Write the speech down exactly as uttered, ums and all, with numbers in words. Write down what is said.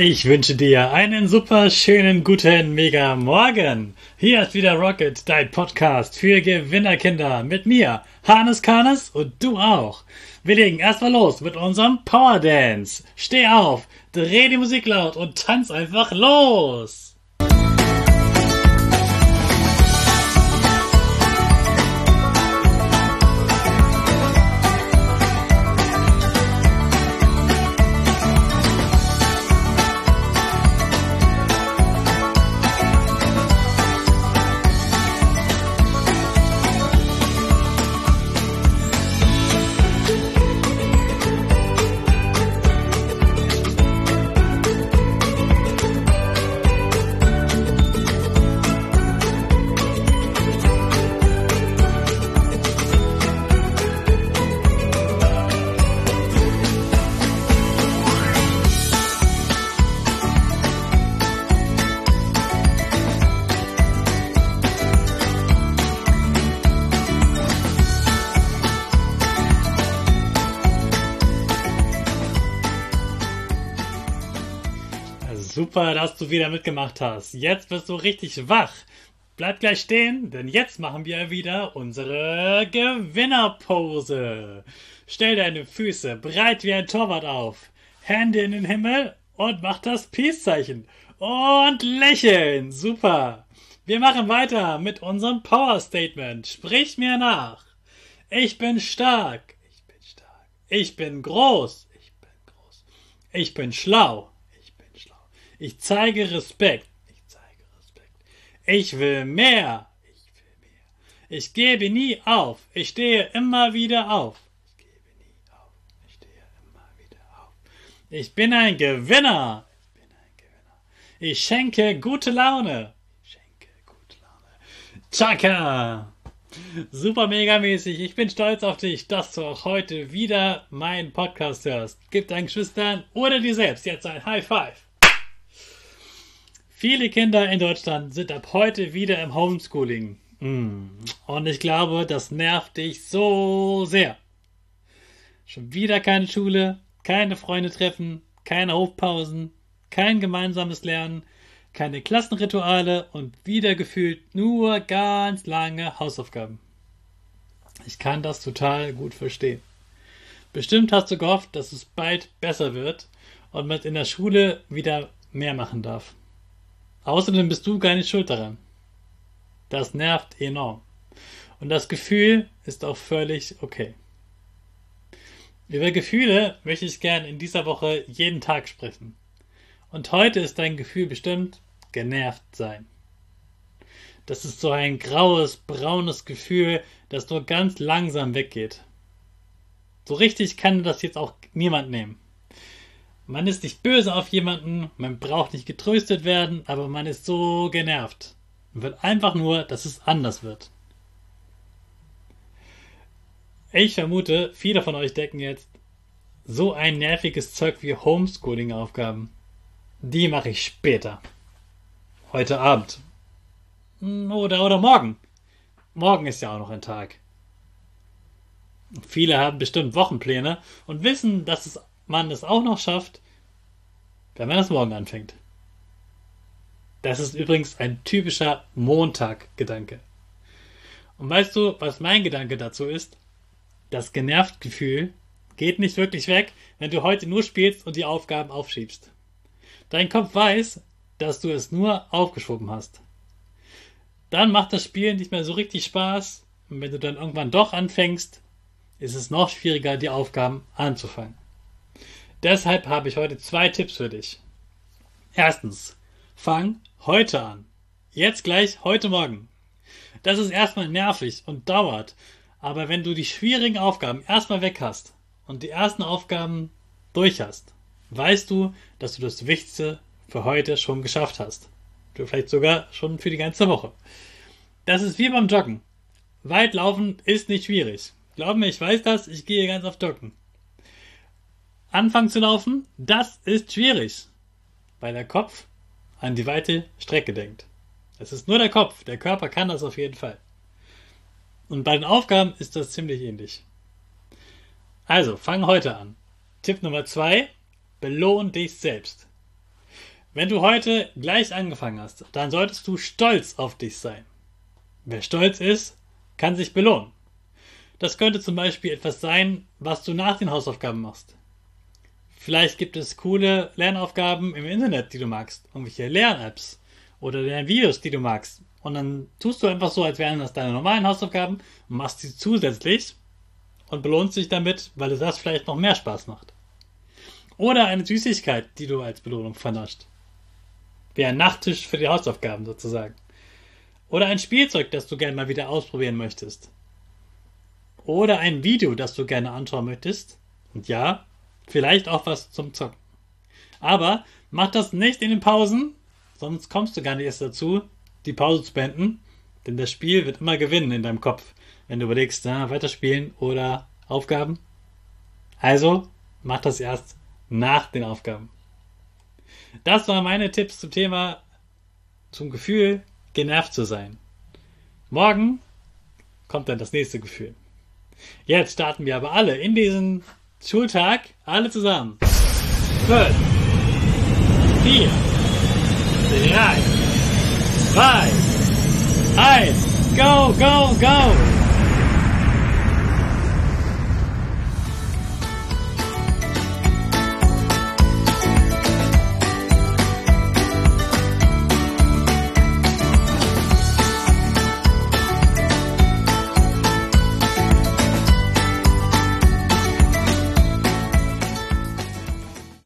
Ich wünsche dir einen super schönen guten Mega Morgen. Hier ist wieder Rocket, dein Podcast für Gewinnerkinder mit mir, Hannes Karnes und du auch. Wir legen erstmal los mit unserem Power Dance. Steh auf, dreh die Musik laut und tanz einfach los. Super, dass du wieder mitgemacht hast. Jetzt bist du richtig wach. Bleib gleich stehen, denn jetzt machen wir wieder unsere Gewinnerpose. Stell deine Füße breit wie ein Torwart auf, Hände in den Himmel und mach das Peace-Zeichen. Und lächeln. Super. Wir machen weiter mit unserem Power-Statement. Sprich mir nach. Ich bin stark. Ich bin stark. Ich bin groß. Ich bin groß. Ich bin schlau. Ich zeige Respekt. Ich zeige Respekt. Ich will mehr. Ich will mehr. Ich gebe nie auf. Ich stehe immer wieder auf. Ich gebe nie auf. Ich stehe immer wieder auf. Ich bin ein Gewinner. Ich bin ein Gewinner. Ich schenke gute Laune. Ich schenke gute Laune. Chaka! Super mega mäßig. Ich bin stolz auf dich, dass du auch heute wieder meinen Podcast hörst. Gib deinen Geschwistern oder dir selbst jetzt ein High Five. Viele Kinder in Deutschland sind ab heute wieder im Homeschooling. Und ich glaube, das nervt dich so sehr. Schon wieder keine Schule, keine Freunde treffen, keine Hofpausen, kein gemeinsames Lernen, keine Klassenrituale und wieder gefühlt nur ganz lange Hausaufgaben. Ich kann das total gut verstehen. Bestimmt hast du gehofft, dass es bald besser wird und man in der Schule wieder mehr machen darf. Außerdem bist du gar nicht schuld daran. Das nervt enorm. Und das Gefühl ist auch völlig okay. Über Gefühle möchte ich gern in dieser Woche jeden Tag sprechen. Und heute ist dein Gefühl bestimmt genervt sein. Das ist so ein graues, braunes Gefühl, das nur ganz langsam weggeht. So richtig kann das jetzt auch niemand nehmen. Man ist nicht böse auf jemanden, man braucht nicht getröstet werden, aber man ist so genervt. Man will einfach nur, dass es anders wird. Ich vermute, viele von euch denken jetzt, so ein nerviges Zeug wie Homeschooling-Aufgaben, die mache ich später. Heute Abend. Oder, oder morgen. Morgen ist ja auch noch ein Tag. Viele haben bestimmt Wochenpläne und wissen, dass es man es auch noch schafft, wenn man es morgen anfängt. Das ist übrigens ein typischer Montag-Gedanke. Und weißt du, was mein Gedanke dazu ist? Das genervt Gefühl geht nicht wirklich weg, wenn du heute nur spielst und die Aufgaben aufschiebst. Dein Kopf weiß, dass du es nur aufgeschoben hast. Dann macht das Spielen nicht mehr so richtig Spaß und wenn du dann irgendwann doch anfängst, ist es noch schwieriger, die Aufgaben anzufangen. Deshalb habe ich heute zwei Tipps für dich. Erstens, fang heute an. Jetzt gleich, heute Morgen. Das ist erstmal nervig und dauert, aber wenn du die schwierigen Aufgaben erstmal weg hast und die ersten Aufgaben durch hast, weißt du, dass du das Wichtigste für heute schon geschafft hast. Vielleicht sogar schon für die ganze Woche. Das ist wie beim Joggen. Weit laufen ist nicht schwierig. Glaub mir, ich weiß das, ich gehe ganz oft joggen. Anfangen zu laufen, das ist schwierig, weil der Kopf an die weite Strecke denkt. Es ist nur der Kopf, der Körper kann das auf jeden Fall. Und bei den Aufgaben ist das ziemlich ähnlich. Also, fang heute an. Tipp Nummer zwei, belohn dich selbst. Wenn du heute gleich angefangen hast, dann solltest du stolz auf dich sein. Wer stolz ist, kann sich belohnen. Das könnte zum Beispiel etwas sein, was du nach den Hausaufgaben machst. Vielleicht gibt es coole Lernaufgaben im Internet, die du magst. Irgendwelche Lern-Apps oder Lernvideos, die du magst. Und dann tust du einfach so, als wären das deine normalen Hausaufgaben und machst sie zusätzlich und belohnst dich damit, weil es das vielleicht noch mehr Spaß macht. Oder eine Süßigkeit, die du als Belohnung vernascht. Wie ein Nachtisch für die Hausaufgaben sozusagen. Oder ein Spielzeug, das du gerne mal wieder ausprobieren möchtest. Oder ein Video, das du gerne anschauen möchtest. Und ja, vielleicht auch was zum Zocken. Aber mach das nicht in den Pausen, sonst kommst du gar nicht erst dazu, die Pause zu beenden. Denn das Spiel wird immer gewinnen in deinem Kopf, wenn du überlegst, na, weiterspielen oder Aufgaben. Also mach das erst nach den Aufgaben. Das waren meine Tipps zum Thema, zum Gefühl, genervt zu sein. Morgen kommt dann das nächste Gefühl. Jetzt starten wir aber alle in diesen Schultag, alle zusammen. fünf, vier, drei, zwei, eins, go, go, go!